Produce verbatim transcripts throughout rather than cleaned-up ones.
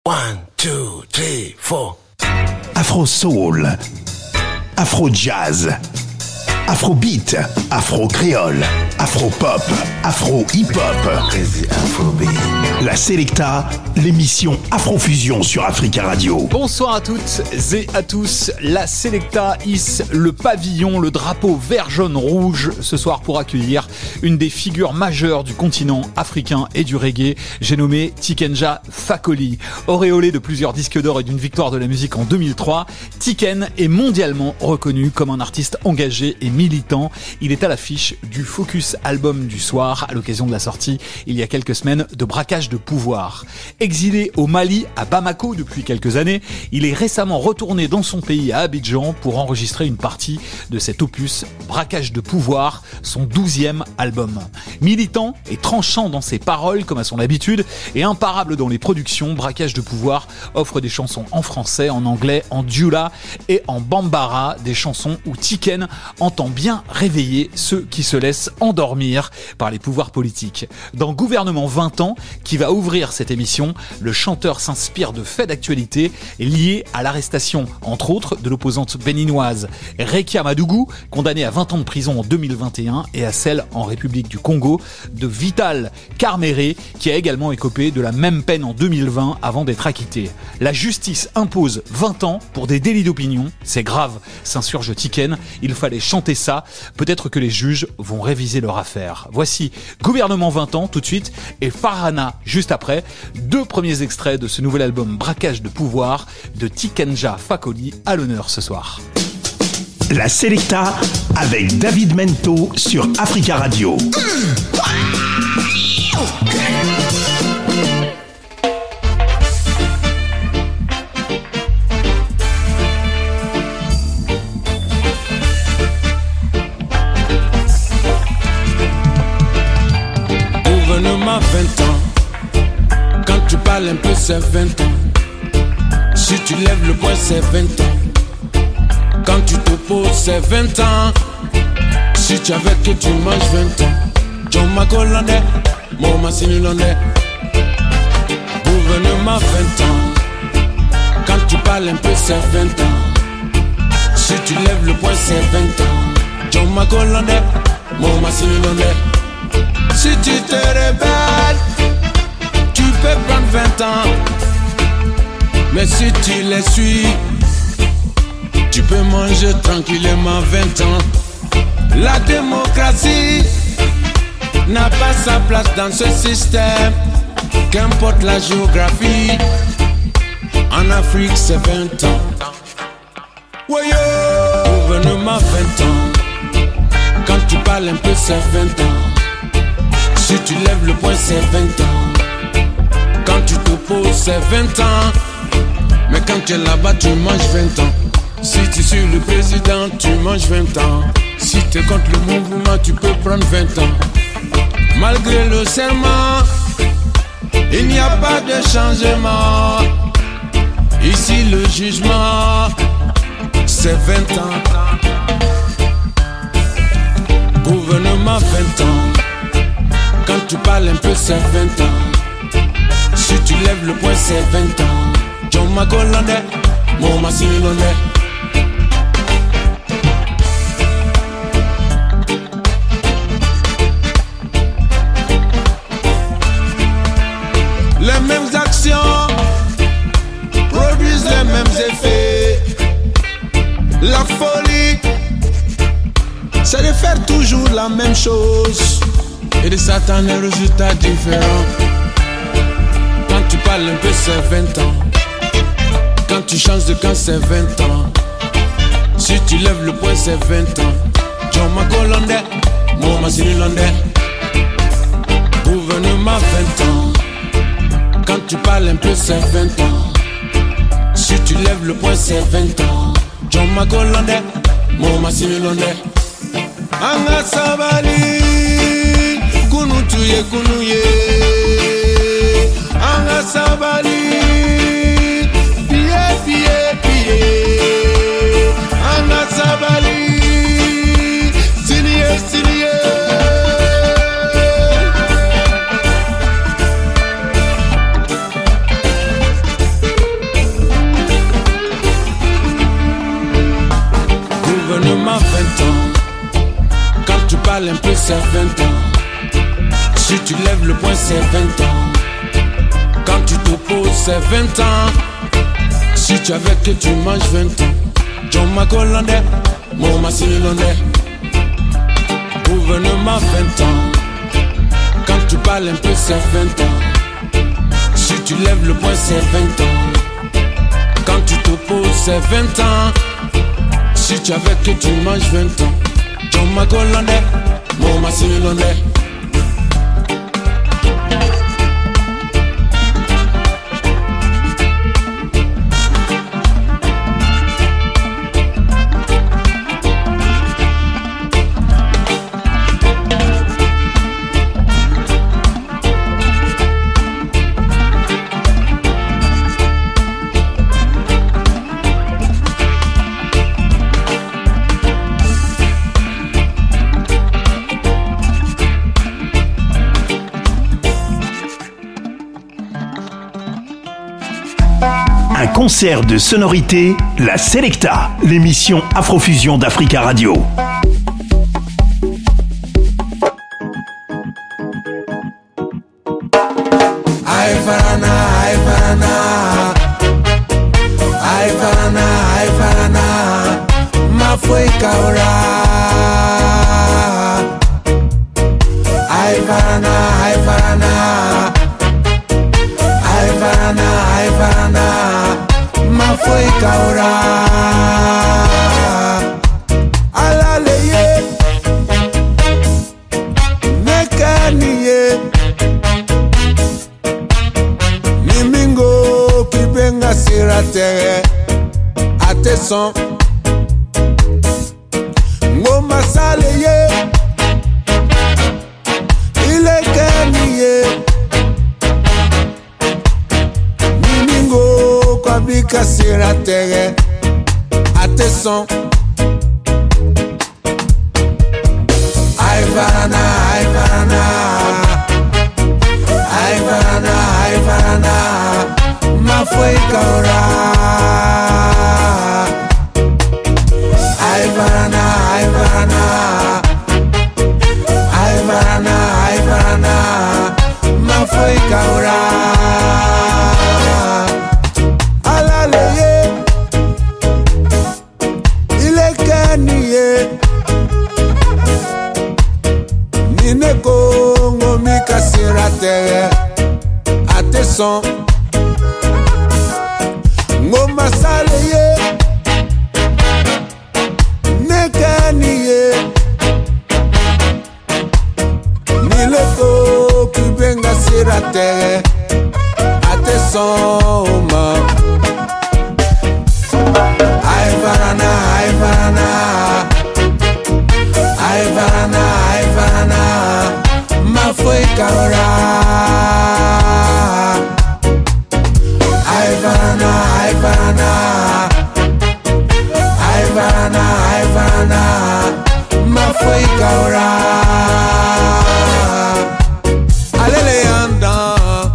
One, two, three, four. Afro Soul, Afro Jazz, Afro Beat, Afro Créole, Afro Pop, Afro Hip Hop. Crazy Afrobeat. La Selecta, l'émission Afrofusion sur Africa Radio. Bonsoir à toutes et à tous. La Selecta hisse le pavillon, le drapeau vert, jaune, rouge ce soir pour accueillir une des figures majeures du continent africain et du reggae. J'ai nommé Tiken-Jah Fakoly. Auréolé de plusieurs disques d'or et d'une victoire de la musique en deux mille trois, Tiken est mondialement reconnu comme un artiste engagé et militant. Il est à l'affiche du Focus Album du soir à l'occasion de la sortie il y a quelques semaines de Braquage de pouvoir. Exilé au Mali, à Bamako depuis quelques années, il est récemment retourné dans son pays à Abidjan pour enregistrer une partie de cet opus Braquage de pouvoir, son douzième album. Militant et tranchant dans ses paroles comme à son habitude et imparable dans les productions, Braquage de pouvoir offre des chansons en français, en anglais, en dioula et en bambara, des chansons où Tiken entend bien réveiller ceux qui se laissent endormir par les pouvoirs politiques. Dans Gouvernement vingt ans, qui va ouvrir cette émission, le chanteur s'inspire de faits d'actualité liés à l'arrestation, entre autres, de l'opposante béninoise Rekia Madougou, condamnée à vingt ans de prison en deux mille vingt et un, et à celle en République du Congo de Vital Kamerhe, qui a également écopé de la même peine en deux mille vingt avant d'être acquitté. La justice impose vingt ans pour des délits d'opinion, c'est grave, s'insurge Tiken, il fallait chanter ça, peut-être que les juges vont réviser leur affaire. Voici Gouvernement vingt ans tout de suite et Farhana juste après, deux premiers extraits de ce nouvel album Braquage de pouvoir de Tiken-Jah Fakoly à l'honneur ce soir. La Selecta avec David Mento sur Africa Radio. Gouvernement vingt ans, quand tu parles un peu c'est vingt ans, si tu lèves le poing c'est vingt ans, quand tu t'opposes c'est vingt ans, si tu avais que tu manges vingt ans, John Macolandais, Moma Sinulondais. Gouvernement vingt ans, quand tu parles un peu c'est vingt ans, si tu lèves le poing c'est vingt ans, John Macolandais, Moma Sinulondais. Si tu te rebelles, tu peux prendre vingt ans. Mais si tu les suis, tu peux manger tranquillement vingt ans. La démocratie n'a pas sa place dans ce système, qu'importe la géographie. En Afrique c'est vingt ans. Woyo! Gouvernement vingt ans, quand tu parles un peu c'est vingt ans. Si tu lèves le poing c'est vingt ans, quand tu t'opposes c'est vingt ans, mais quand tu es là-bas tu manges vingt ans. Si tu suis le président tu manges vingt ans, si tu es contre le mouvement tu peux prendre vingt ans. Malgré le serment, il n'y a pas de changement. Ici le jugement c'est vingt ans. Gouvernement vingt ans, quand tu parles un peu c'est vingt ans, si tu lèves le poing c'est vingt ans, John Macolandais, Moma Sinulondais. Les mêmes actions produisent les mêmes effets. La folie, c'est de faire toujours la même chose et de s'attendre à un résultat différent. Quand tu parles un peu c'est vingt ans, quand tu changes de camp c'est vingt ans, si tu lèves le poing c'est vingt ans, John Macolandais, Moma Sinulondais. Gouvernement vingt ans, quand tu parles un peu c'est vingt ans, si tu lèves le poing c'est vingt ans, John Macolandais, Moma Sinulondais. Anga Sabali Kunu tuye kunu ye Anga Sabali Piye piye piye Anga Sabali Siniye siniye c'est vingt ans. Si tu lèves le poing, c'est vingt ans. Quand tu te poses, c'est vingt ans. Si tu avais que tu manges vingt ans. John Macolonde, mon massinonde. Gouvernement vingt ans. Quand tu parles un peu, c'est vingt ans. Si tu lèves le poing, c'est vingt ans. Quand tu te poses, c'est vingt ans. Si tu avais que tu manges vingt ans. John Macolonde, mon massinonde. Un concert de sonorité, la Selecta, l'émission Afrofusion d'Africa Radio. Aïe Farana, aïe Farana, aïe Farana, aïe Farana, ma foi kaura. Aïe Farana, aïe Farana, aïe Farana, aïe Farana, ma foi kaura. Alaleye, nekaniye. Mimingo qui benga sira terre à tes sons. Ngoma saleye, il est gagné. Mimingo qui benga sira terre à tes sons. Aïe Farana, aïe Farana. Aïe Farana, aïe Farana, ma foi kaura. Aïe Farana, aïe Farana, aïe Farana, aïe Farana, ma foi kaura. Alaleye, il est gagné. Nine Congo mi kasira terre à tes sons. Ngoma saleye, nekaniye. Nile ko kubenga sira terre à tes sons. Aïe Farana, aïe Farana, aïe Farana, aïe Farana, ma foi kaura. Aïe Farana, aïe Farana, aïe Farana, aïe Farana, ma foi kaura. Allez les andans,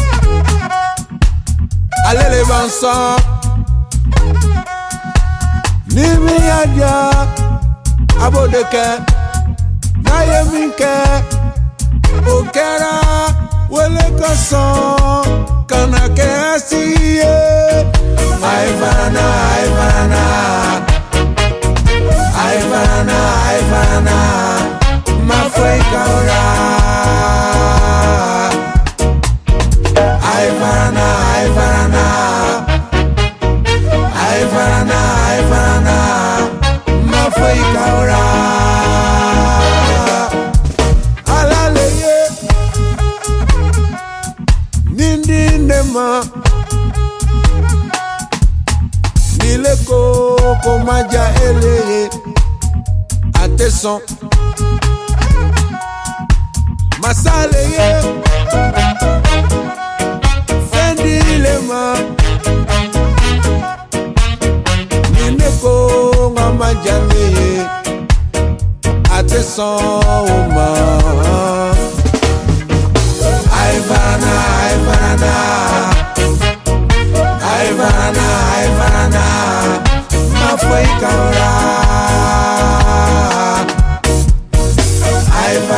allez les bansons. Nimi yadia, abodeke, nayeminke. Okera, wele koson, kanake asiye. Aïe Farana, aïe Farana, aïe Farana, aïe Farana, ma foi kaura. Aïe Farana, aïe Farana, aïe Farana, aïe Farana, ma foi kaura. Nile koko maja eleye à tes sons. Masaleye fendilema. Nile koko maja eleye à tes sons. Aïe Farana, aïe Farana, aïe Farana, aïe Farana, ma foi kaura. Aïe Farana.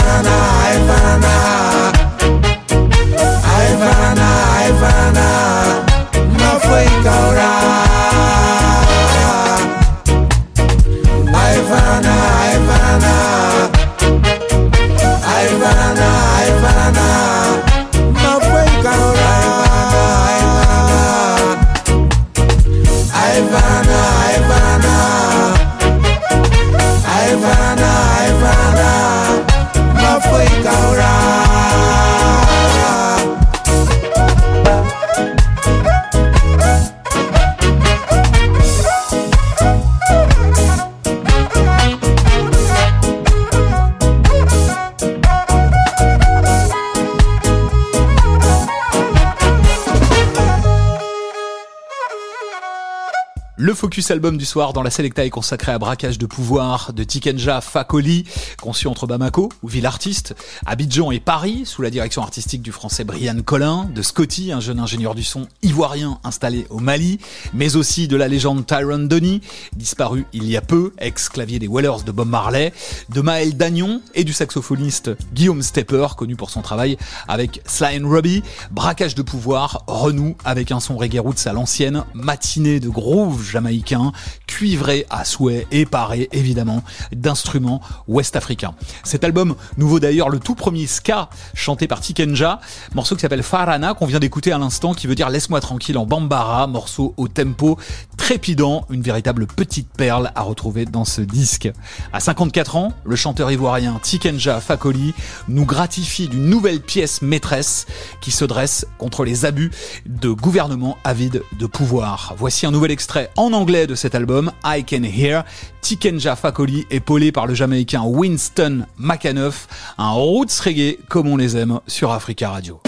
Le focus album du soir dans la Selecta est consacré à Braquage de pouvoir de Tikenja Fakoly, conçu entre Bamako, ou ville artiste, Abidjan et Paris, sous la direction artistique du français Brian Collin, de Scotty, un jeune ingénieur du son ivoirien installé au Mali, mais aussi de la légende Tyrone Donny, disparu il y a peu, ex-clavier des Wailers de Bob Marley, de Maël Dagnon et du saxophoniste Guillaume Stepper, connu pour son travail avec Sly and Robbie. Braquage de pouvoir renoue avec un son reggae roots à l'ancienne, matinée de groove jamaïcain, cuivré à souhait et paré évidemment d'instruments ouest-africains. Cet album nous vaut d'ailleurs le tout premier ska chanté par Tikenja, morceau qui s'appelle Farana qu'on vient d'écouter à l'instant, qui veut dire laisse-moi tranquille en bambara, morceau au tempo trépidant, une véritable petite perle à retrouver dans ce disque. À cinquante-quatre ans, le chanteur ivoirien Tikenja Fakoly nous gratifie d'une nouvelle pièce maîtresse qui se dresse contre les abus de gouvernements avides de pouvoir. Voici un nouvel extrait en anglais de cet album, I Can Hear. Tikenja Fakoly, épaulé par le Jamaïcain Winston McAnuff, un roots reggae comme on les aime sur Africa Radio.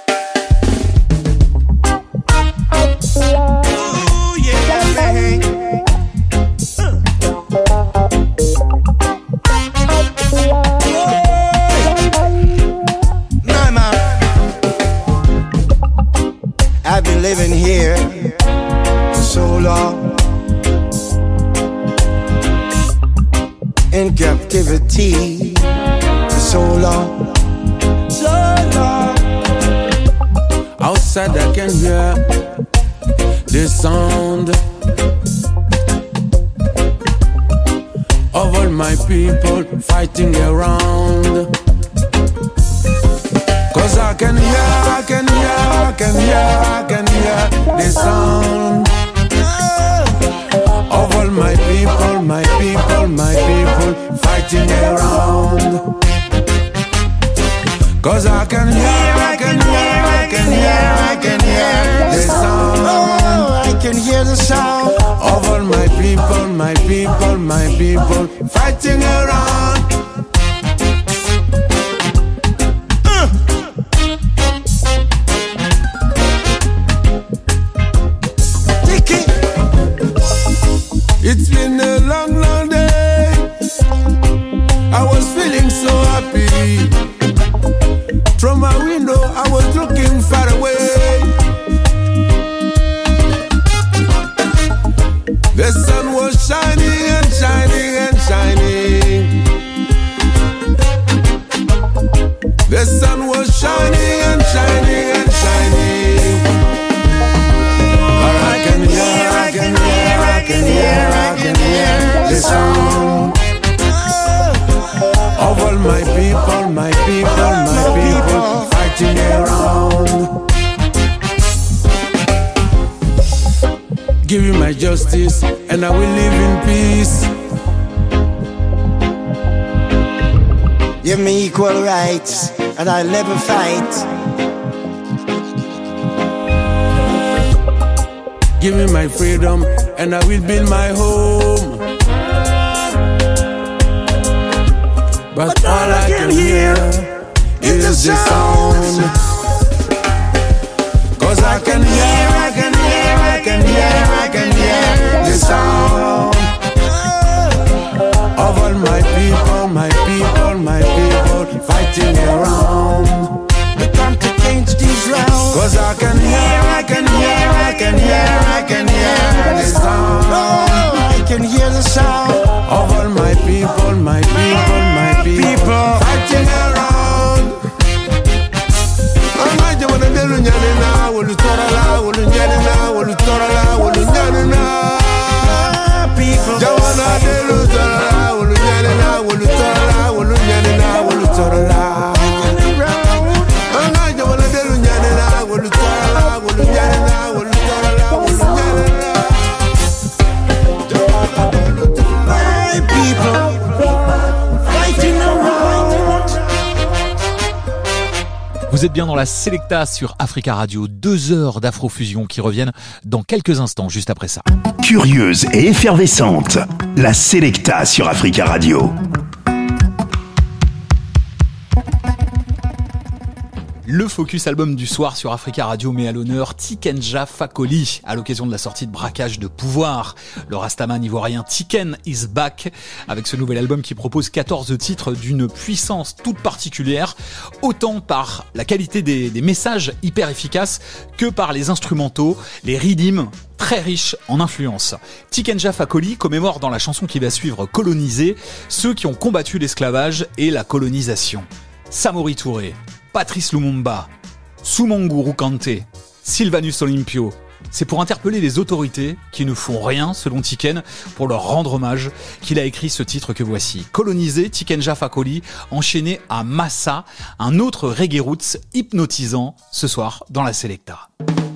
Ooh, yeah, man. Nah, man. I've been living here for so long, in captivity for so long, so long. Outside I can hear the sound of all my people fighting around. Cause I can hear, I can hear, I can hear, I can hear the sound of all my people, my people, my people fighting around. Cause I can hear, I can hear, I can hear, I can hear the sound. Oh, I can hear the sound of all my people, my people, my people fighting around. uh. Dicky. It's been a long, long day. I was feeling so happy. From my window, I was looking far away. The sun was shining and shining and shining. The sun was shining and shining and shining. But I can hear, I can hear, I can hear, I can hear the sound of all my people, my people, my people fighting around. Give me my justice and I will live in peace. Give me equal rights and I'll never fight. Give me my freedom and I will build my home. But, but all I can hear is the sound. Cause I can hear, I can hear, I can hear, I can hear the sound of all my people, my people, my people fighting around. We come to change these rounds. Cause I can hear, I can hear, I can hear, I can hear the sound. Oh, I can hear the sound of all my people, my people, my people fighting around. Amaje wana delu nyane na, wolu tora la, wolu nyane na, wolu tora la, wolu nyane na. People Jawana delu tora la, wolu nyane na, wolu tora la, wolu nyane na, wolu tora la. Amaje wana delu nyane na, wolu tora la, wolu nyane na, wolu tora la, wolu nyane na. Jawana delu tora la. my people fighting around. Vous êtes bien dans la Selecta sur Africa Radio, deux heures d'afrofusion qui reviennent dans quelques instants, juste après ça. Curieuse et effervescente, la Selecta sur Africa Radio. Le focus album du soir sur Africa Radio met à l'honneur Tiken Jah Fakoly à l'occasion de la sortie de Braquage de pouvoir. Le rastaman ivoirien Tiken is back avec ce nouvel album qui propose quatorze titres d'une puissance toute particulière, autant par la qualité des, des messages hyper efficaces que par les instrumentaux, les rythms très riches en influences. Tiken Jah Fakoly commémore dans la chanson qui va suivre Colonisé ceux qui ont combattu l'esclavage et la colonisation. Samori Touré, Patrice Lumumba, Soumanguru Kanté, Sylvanus Olympio. C'est pour interpeller les autorités qui ne font rien, selon Tiken, pour leur rendre hommage, qu'il a écrit ce titre que voici. Colonisé, Tiken Jah Fakoly, enchaîné à Massa, un autre reggae roots hypnotisant, ce soir dans la Selecta.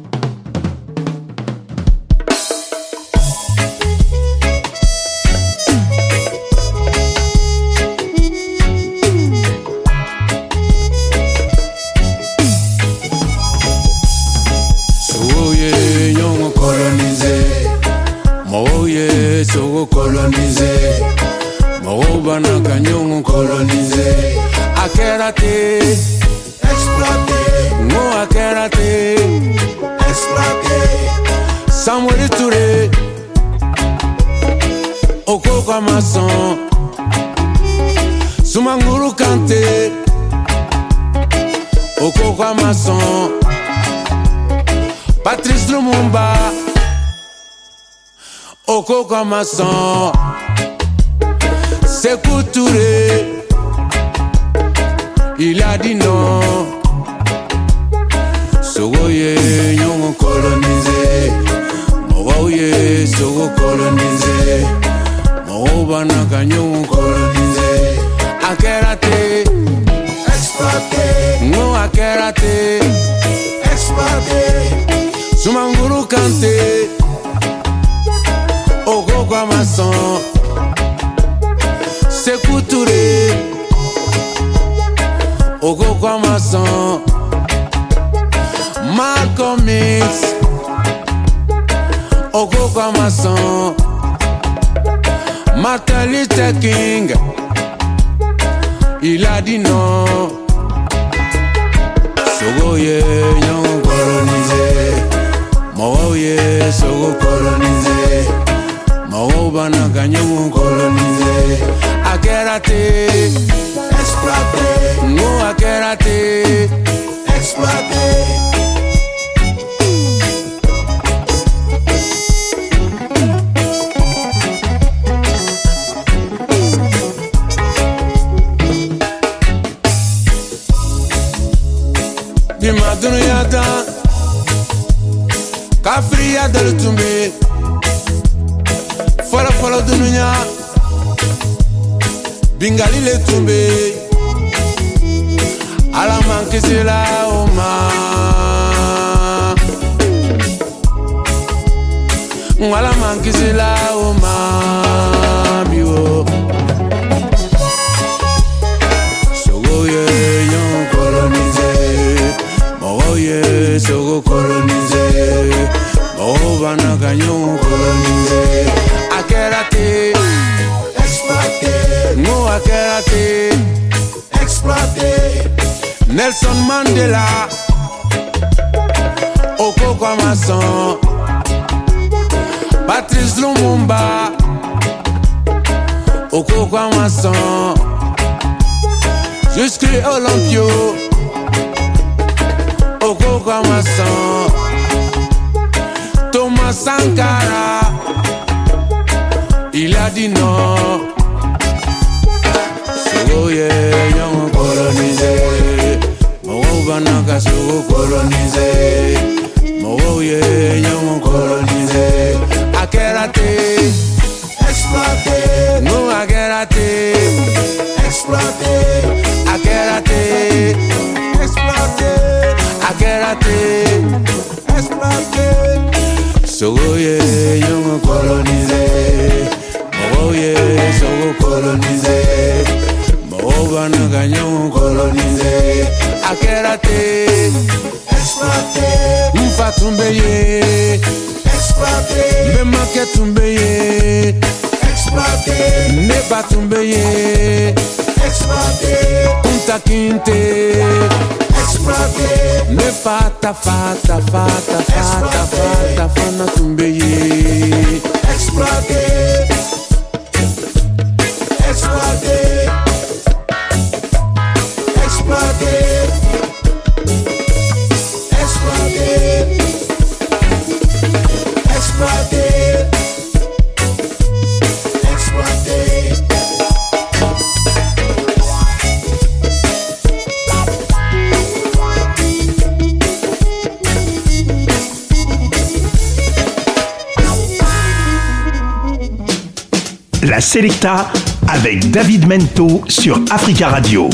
Sogo colonisé, Morobana Canyon colonisé, Akerate, exploité, Mo Akerate, exploité, Samuel Touré, Oko Kamason, Soumanguru Kanté, Oko Kamason, Patrice Lumumba, Oko Kamason, Sékou Touré, il a dit non. Sogoye, yon colonisé, Mogoye, Sogo colonisé, Mogobana Kanyon colonisé, Akerate, exploité, no Akerate, exploité, Soumanguru Kanté, Oko Kamason, Sékou Touré, Oko Kamason, Malcolm X, Oko Kamason, Martin Luther King, il a dit non. Sogoye, yon colonisé, Mogoye, Sogo colonisé, Morobana Canyon colonisé, Akerate, exploité, no Akerate, exploité. Bima dunuyata, Kafriya del Tumbe. Fala fala dununya Bingali le tumbe Ala manki la oma Ala manki la oma Biwo Sogoye yon colonisé Mogoye sogo colonisé Morobana Canyon colonisé Akerate, exploité, no Akerate, exploité, Nelson Mandela, Oko Kamason, Patrice Lumumba, Oko Kamason, jusqu'à Olympio, Oko Kamason, Thomas Sankara, il a dit non. Sogoye, yon colonisé, Morobana Sogo colonisé, Mogoye, yon colonisé, Akerate, exploité, no Akerate, exploité, Akerate, exploité, Akerate, exploité, Sogoye, yon colonisé, Mogoye, Sogo colonisé, Morobana Canyon colonisé, Akerate, exploité, Mfa Tumbeye, exploité, Mbemake Tumbeye, exploité, Neba Tumbeye, exploité, Kunta Kinte, exploité. exploiter. Ne fata fata fata fata fata fana tumbeye. Exploiter. Exploiter. Exploiter. Exploiter. Exploiter. Exploiter. La Selecta avec David Mento sur Africa Radio.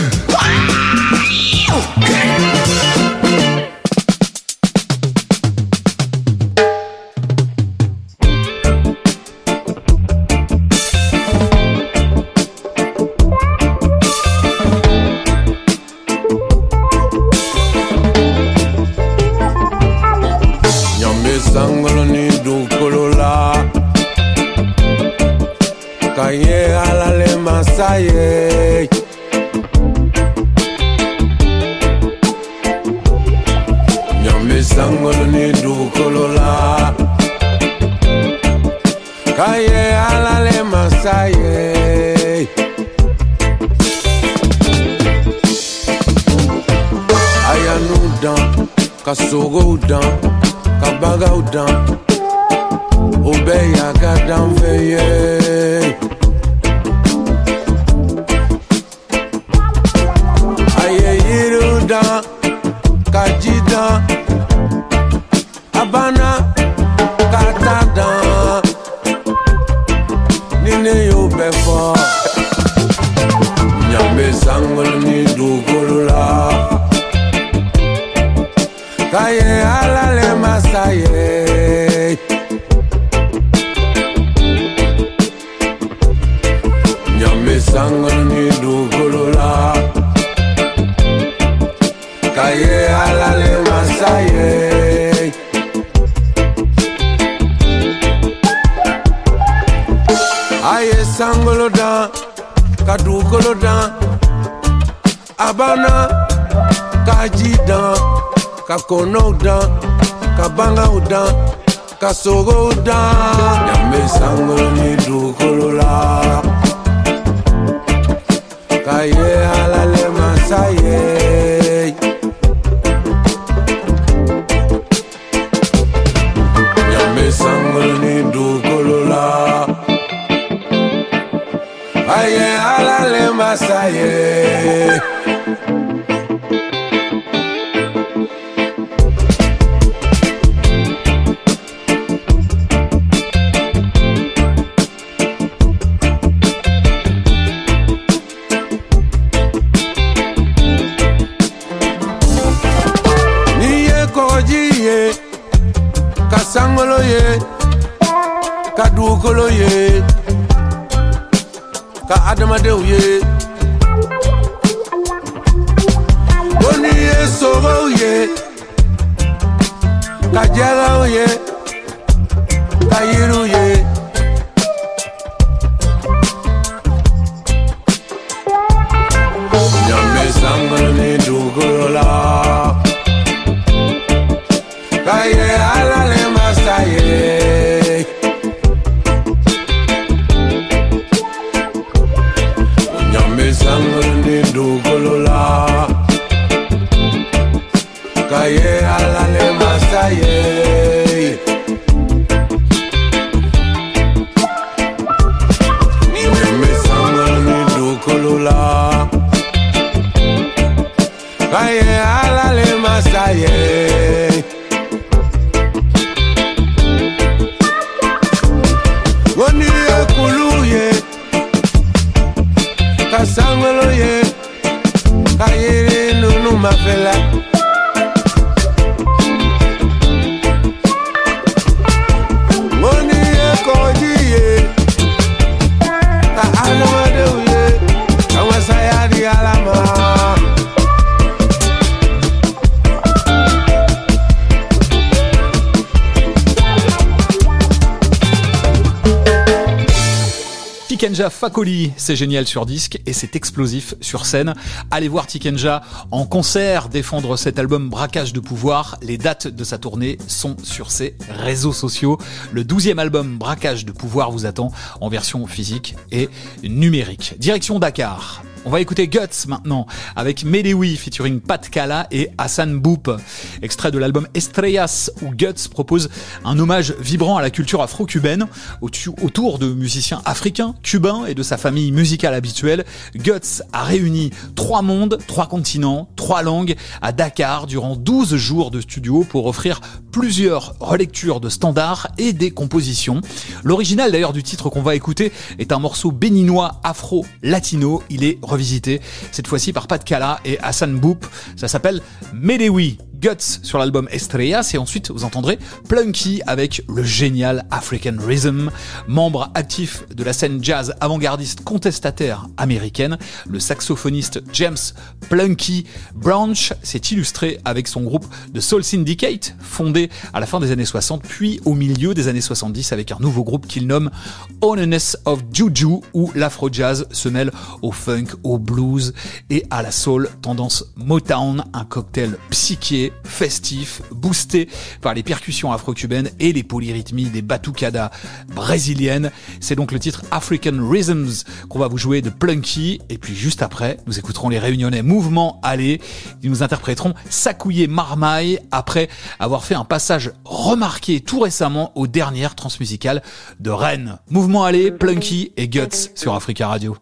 Nyambe sangolo ni du kolola. Kaye alale masaye. Nyambe sangolo ni du kolola. Kaye alale masaye. Ayanu dan, kasogo dan, kabaga dan. Obeya gadam veye. Aye yiru dan, kaji dan, abana kata dan. Nine yo befo. Nyambe sangol ni dugulula. Kaye alale masaye. Nyambe sangol ni dugulula. Kaye alale masaye. Aye sangolo dan, kadugolo dan, abana kaji dan, kakono dan, kabanga dan, kasogo dan. Nyambe sangolo ni dugolola. Kaye alale masaye. Nyambe sangolo ni dugolola. Kaye alale masaye. Ye, kasangolo ye, kadukolo ye, ka adamadeu ye, boni ye sogo ye, ka jala ye, ka yiru ye. Nyambe sangolo ni dugolola. Kaye alale masaye. Nyambe sangolo ni dugolola. Kaye alale masaye. Tikenja Fakoli, c'est génial sur disque et c'est explosif sur scène. Allez voir Tikenja en concert défendre cet album Braquage de pouvoir. Les dates de sa tournée sont sur ses réseaux sociaux. Le douzième album Braquage de pouvoir vous attend en version physique et numérique. Direction Dakar. On va écouter Guts maintenant avec Medewi featuring Pat Kala et Hassan Boop. Extrait de l'album Estrellas où Guts propose un hommage vibrant à la culture afro-cubaine autour de musiciens africains, cubains et de sa famille musicale habituelle. Guts a réuni trois mondes, trois continents, trois langues à Dakar durant douze jours de studio pour offrir plusieurs relectures de standards et des compositions. L'original d'ailleurs du titre qu'on va écouter est un morceau béninois afro-latino. Il est revisité, cette fois-ci par Pat Kala et Hassan Boop. Ça s'appelle Medewi. Guts sur l'album Estrellas et ensuite vous entendrez Plunky avec le génial African Rhythm. Membre actif de la scène jazz avant-gardiste contestataire américaine, le saxophoniste James Plunky Branch s'est illustré avec son groupe de Soul Syndicate, fondé à la fin des années soixante puis au milieu des années soixante-dix avec un nouveau groupe qu'il nomme Honest of Juju où l'afro-jazz se mêle au funk, au blues et à la soul tendance Motown, un cocktail psyché festif, boosté par les percussions afro-cubaines et les polyrythmies des batucadas brésiliennes. C'est donc le titre African Rhythms qu'on va vous jouer de Plunky et puis juste après, nous écouterons les Réunionnais Mouvement Allez. Ils nous interpréteront Sakouye Marmaille après avoir fait un passage remarqué tout récemment aux dernières transmusicales de Rennes. Mouvement Allez, Plunky et Guts sur Africa Radio.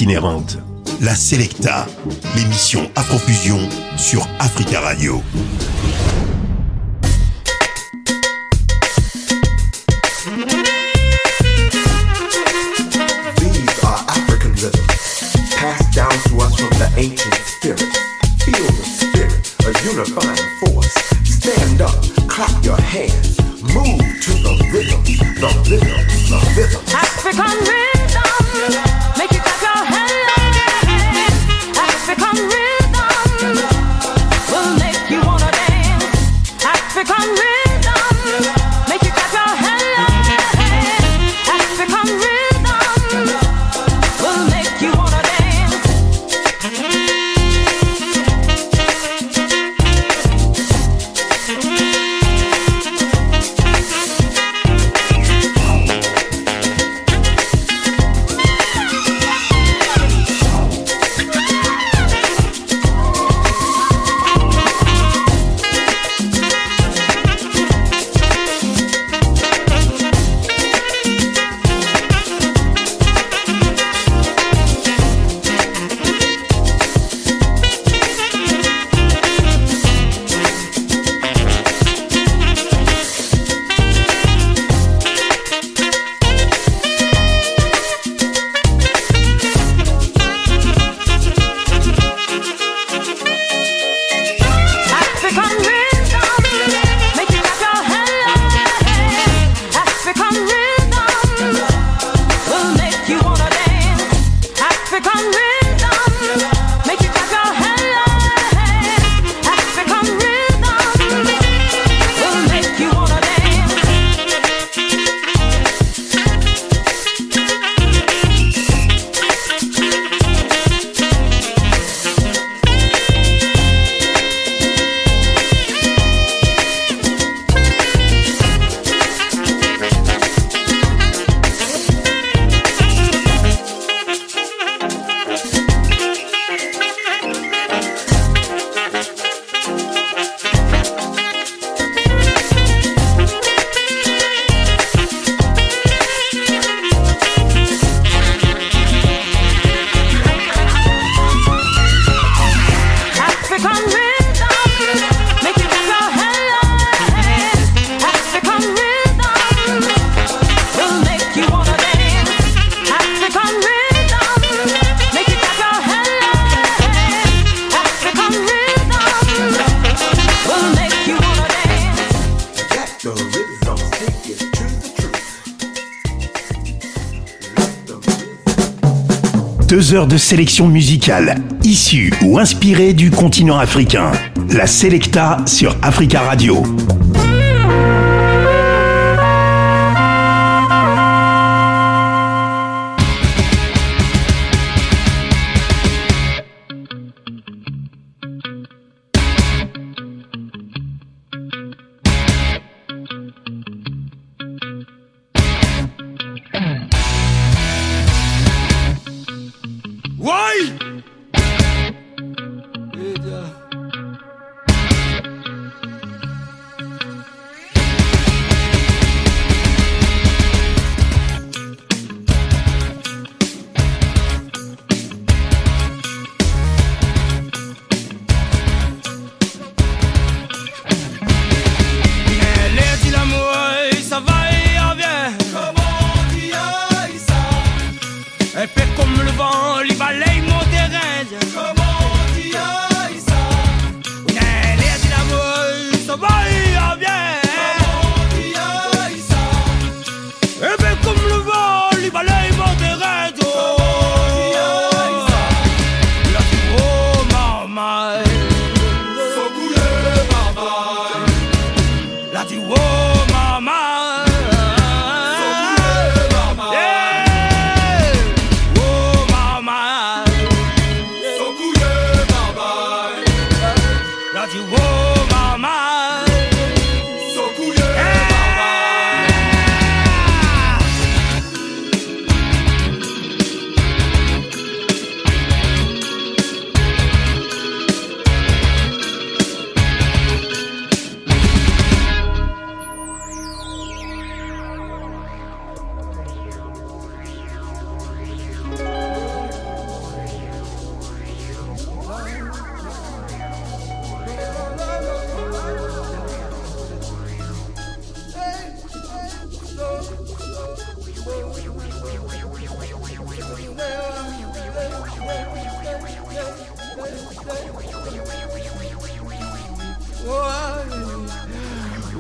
itinérante. La Selecta, l'émission Afrofusion sur Africa Radio. These are African rhythms, passed down to us from the ancient spirits. Feel the spirit, a unifying force. Stand up, clap your hands, move to the rhythm, the rhythm, the rhythm. African rhythm, make you clap your hands. African rhythm, will make you wanna dance. African rhythm, make you clap your hands. African rhythm, will make you wanna dance. Deux heures de sélection musicale, issue ou inspirée du continent africain. La Selecta sur Africa Radio.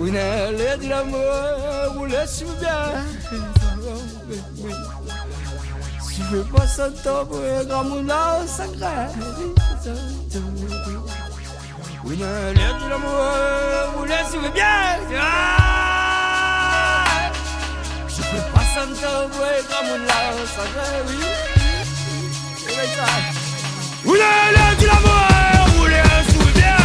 Oui, les de l'amour, vous laissez bien. Si je veux pas s'entendre pour un grand moulin sacré. Oui, les de l'amour, vous laissez bien. Je peux pas s'entendre pour un grand moulin sacré, oui. Oui, les de l'amour, vous laissez bien.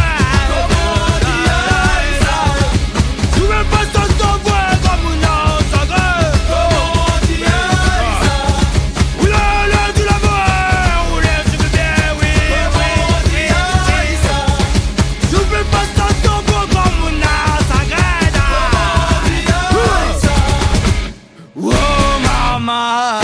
Je veux pas t'entendre comme un an sacré. Comment dire ça? Oui, là, là, du l'amour, oui, je veux bien, oui. Comment dire ça? Je veux pas t'entendre comme un an sacré. Comment dire ça? Oh, maman.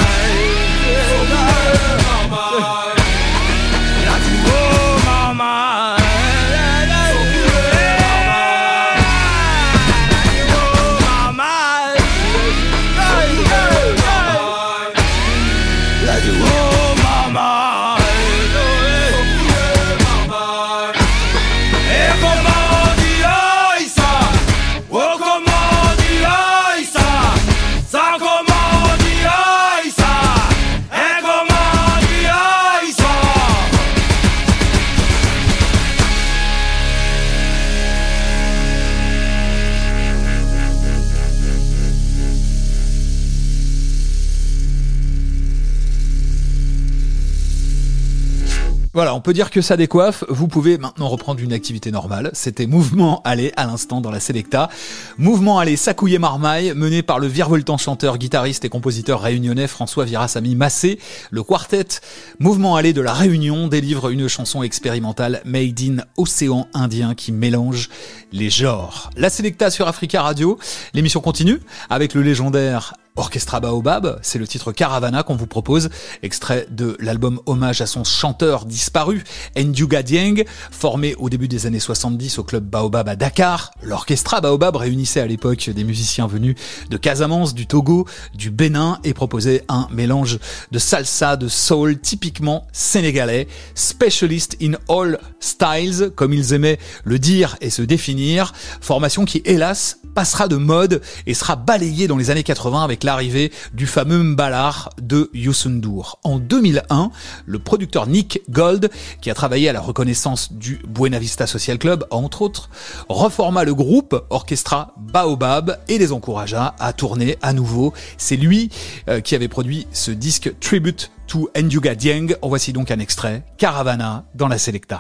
Voilà, on peut dire que ça décoiffe. Vous pouvez maintenant reprendre une activité normale. C'était Mouvement Allez à l'instant dans la Selecta. Mouvement Allez, Sakouye Marmaille, mené par le virevoltant chanteur, guitariste et compositeur réunionnais François Virasamy Massé. Le quartet Mouvement Allez de la Réunion délivre une chanson expérimentale made in océan Indien qui mélange les genres. La Selecta sur Africa Radio. L'émission continue avec le légendaire Orchestra Baobab, c'est le titre Caravana qu'on vous propose, extrait de l'album hommage à son chanteur disparu, Ndiouga Dieng, formé au début des années soixante-dix au club Baobab à Dakar. L'Orchestra Baobab réunissait à l'époque des musiciens venus de Casamance, du Togo, du Bénin et proposait un mélange de salsa, de soul typiquement sénégalais, specialist in all styles, comme ils aimaient le dire et se définir, formation qui hélas passera de mode et sera balayée dans les années quatre-vingts avec l'arrivée du fameux Mbalar de Youssou N'Dour. En deux mille un, le producteur Nick Gold, qui a travaillé à la reconnaissance du Buena Vista Social Club, entre autres, reforma le groupe Orchestra Baobab et les encouragea à tourner à nouveau. C'est lui euh, qui avait produit ce disque Tribute to Ndiouga Dieng. En voici donc un extrait, Caravana, dans la Selecta.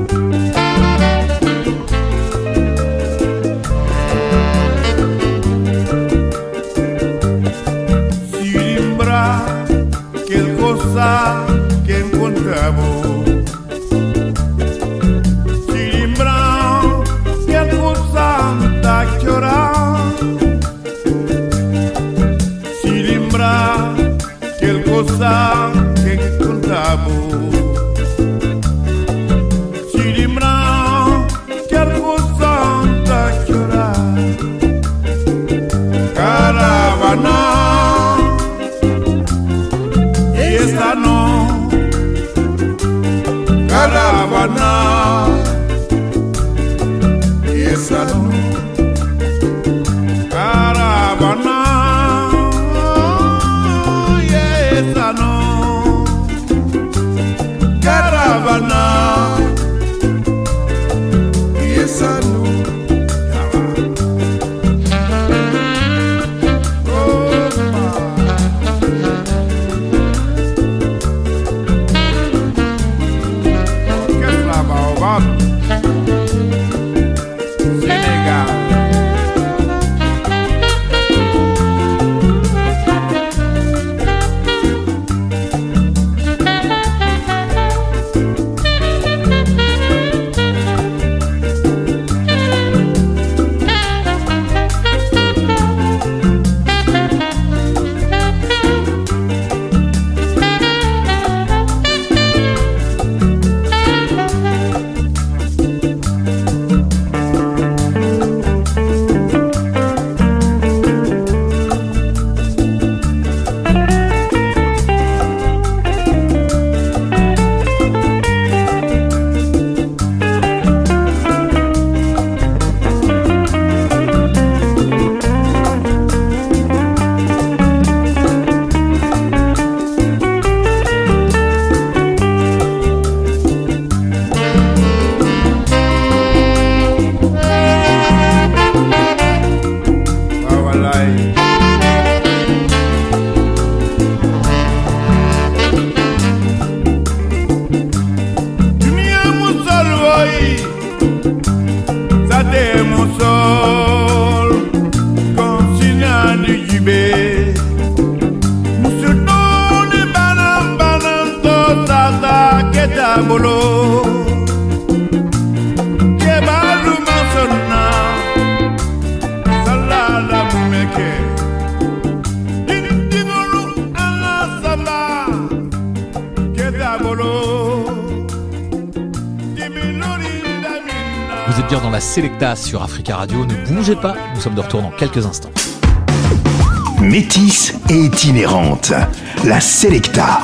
Thank dire dans la Selecta sur Africa Radio. Ne bougez pas, nous sommes de retour dans quelques instants. Métisse et itinérante, la Selecta.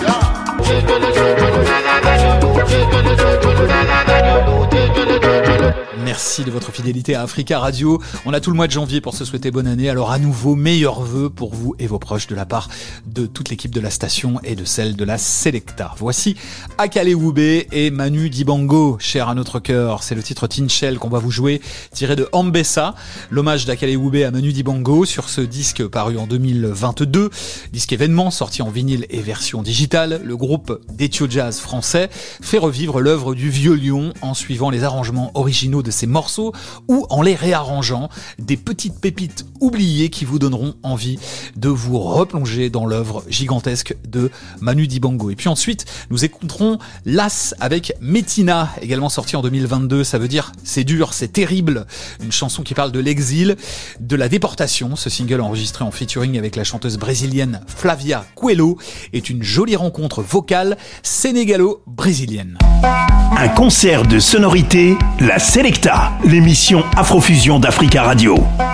Merci de votre fidélité à Africa Radio. On a tout le mois de janvier pour se souhaiter bonne année. Alors à nouveau, meilleurs vœux pour vous et vos proches de la part de toute l'équipe de la station et de celle de la Selecta. Voici Akale Wube et Manu Dibango, cher à notre cœur. C'est le titre Tinchel qu'on va vous jouer, tiré de Ambessa. L'hommage d'Akale Wube à Manu Dibango sur ce disque paru en deux mille vingt-deux. Disque événement sorti en vinyle et version digitale. Le groupe d'Ethio Jazz français fait revivre l'œuvre du Vieux Lion en suivant les arrangements originaux de ces morceaux ou en les réarrangeant, des petites pépites oubliées qui vous donneront envie de vous replonger dans l'œuvre gigantesque de Manu Dibango. Et puis ensuite, nous écouterons Las avec Metina, également sorti en deux mille vingt-deux. Ça veut dire c'est dur, c'est terrible. Une chanson qui parle de l'exil, de la déportation. Ce single enregistré en featuring avec la chanteuse brésilienne Flavia Coelho est une jolie rencontre vocale sénégalo-brésilienne. Un concert de sonorité, la Selecta, l'émission Afrofusion d'Africa Radio.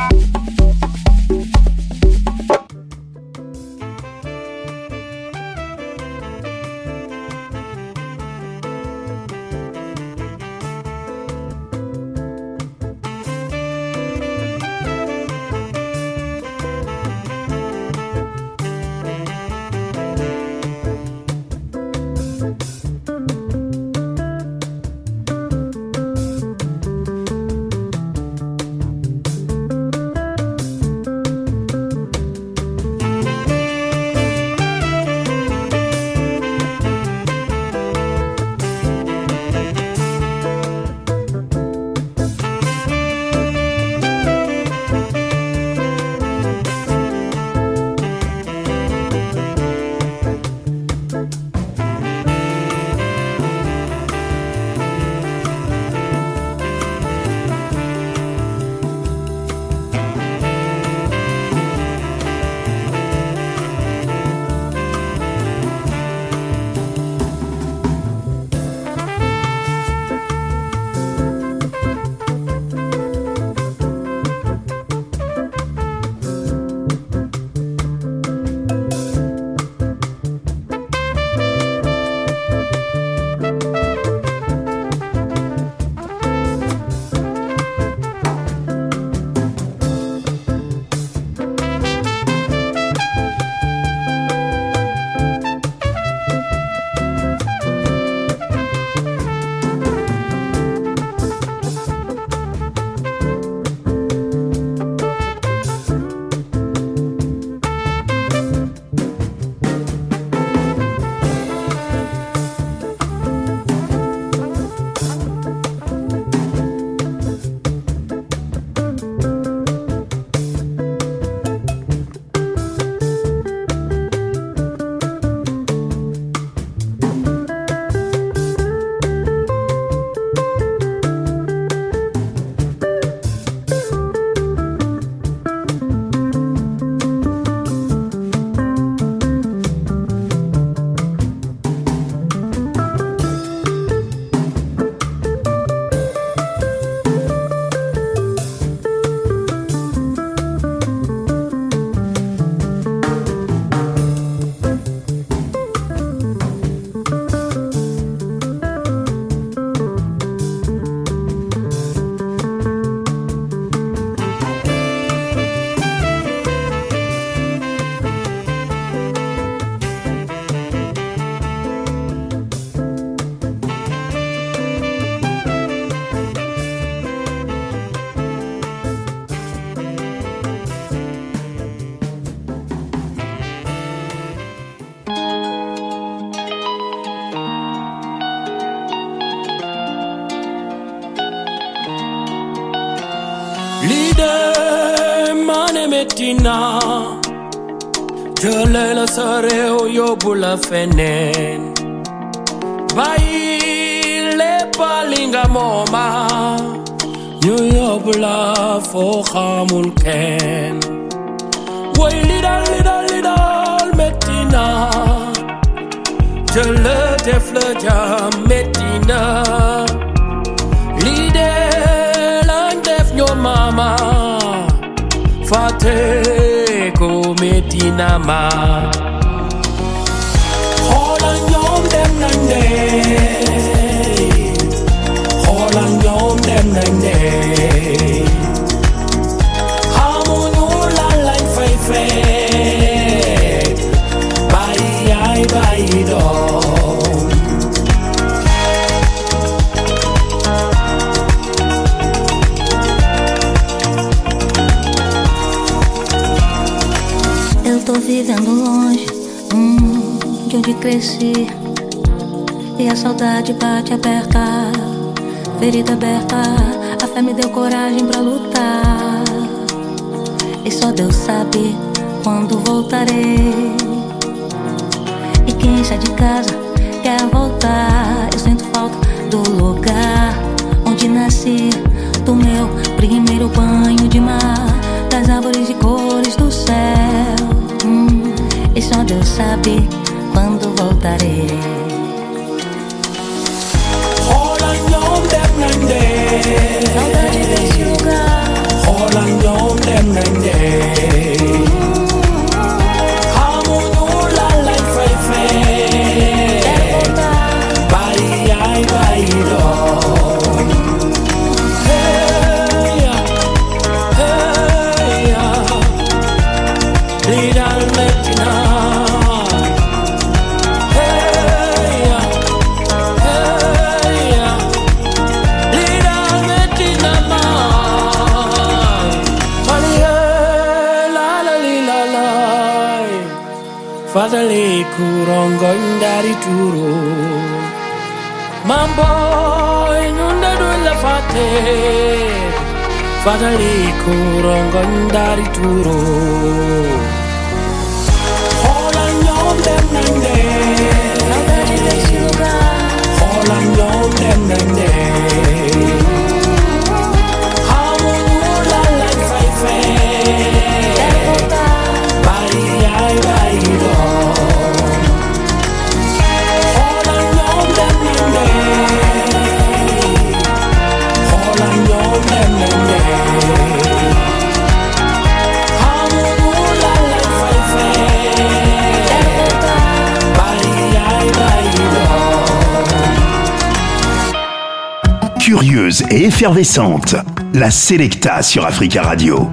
Metina, Jolela Sareo Yobula Fenen, Baile Palinga Moma, Yobula for Hamun Ken, Way little, little, little Metina, Jole de Fleja Metina, Lidel fate come dinama. Hola nyom dem nande, hola nyom dem nande. Hamunyu la la fai fai, bye ai bye do. Tô vivendo longe, hum, de onde cresci. E a saudade bate aperta, ferida aberta. A fé me deu coragem pra lutar. E só Deus sabe quando voltarei. E quem sai de casa quer voltar. Eu sinto falta do lugar onde nasci, do meu primeiro banho de mar, das árvores de cores do céu. Hum, e só Deus sabe quando voltarei. Hola nyom dem nande, saudade desse lugar. Hola nyom dem nande. Hamunyu la la fai fai, bye ai bye do. Fatale kurongo ndari turo, mambo inunda dulla fate. Fatale kurongo ndari turo. Hola nyom dem nande, saudade desse lugar. hola nyom dem nande. Hamunyu la la fai fai, bye ai bye do. Hola nyom dem nande, hola nyom dem nande. Hamunyu la la fai fai, bye ai bye do. Curieuse et effervescente, la Selecta sur Africa Radio.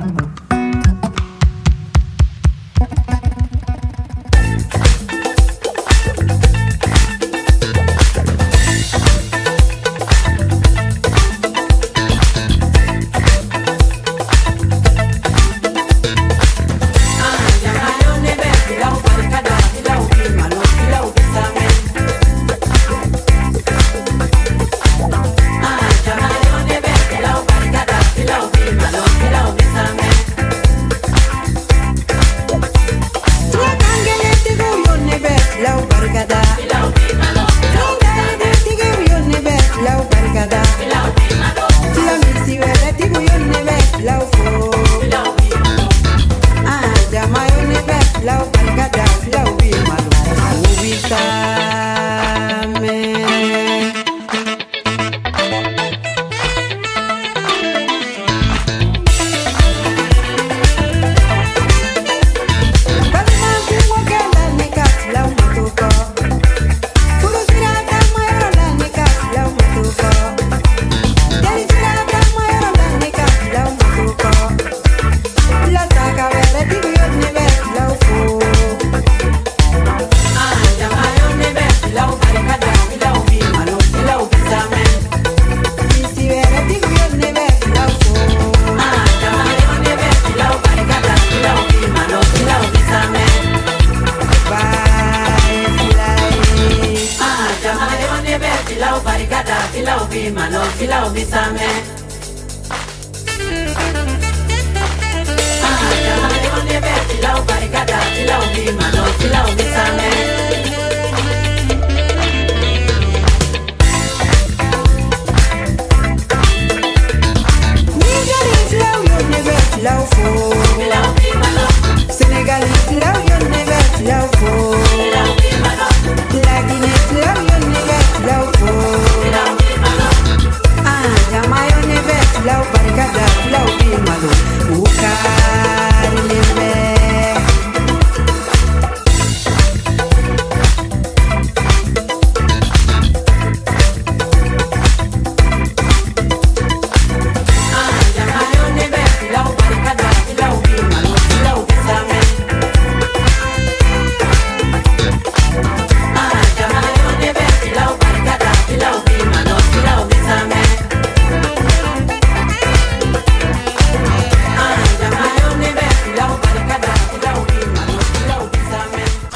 Mayonnaise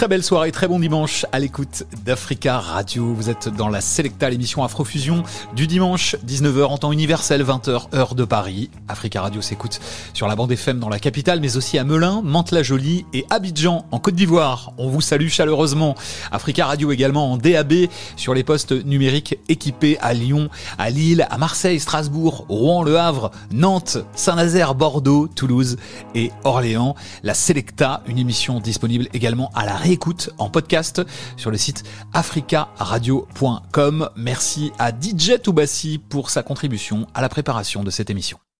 Très belle soirée, très bon dimanche à l'écoute d'Africa Radio. Vous êtes dans la Selecta, l'émission Afrofusion du dimanche, dix-neuf heures en temps universel, vingt heures heure de Paris. Africa Radio s'écoute sur la bande F M dans la capitale, mais aussi à Melun, Mantes-la-Jolie et Abidjan en Côte d'Ivoire. On vous salue chaleureusement. Africa Radio également en D A B sur les postes numériques équipés à Lyon, à Lille, à Marseille, Strasbourg, Rouen, Le Havre, Nantes, Saint-Nazaire, Bordeaux, Toulouse et Orléans. La Selecta, une émission disponible également à la réécoute en podcast sur le site africa radio point com. Merci à D J Toubassi pour sa contribution à la préparation de cette émission.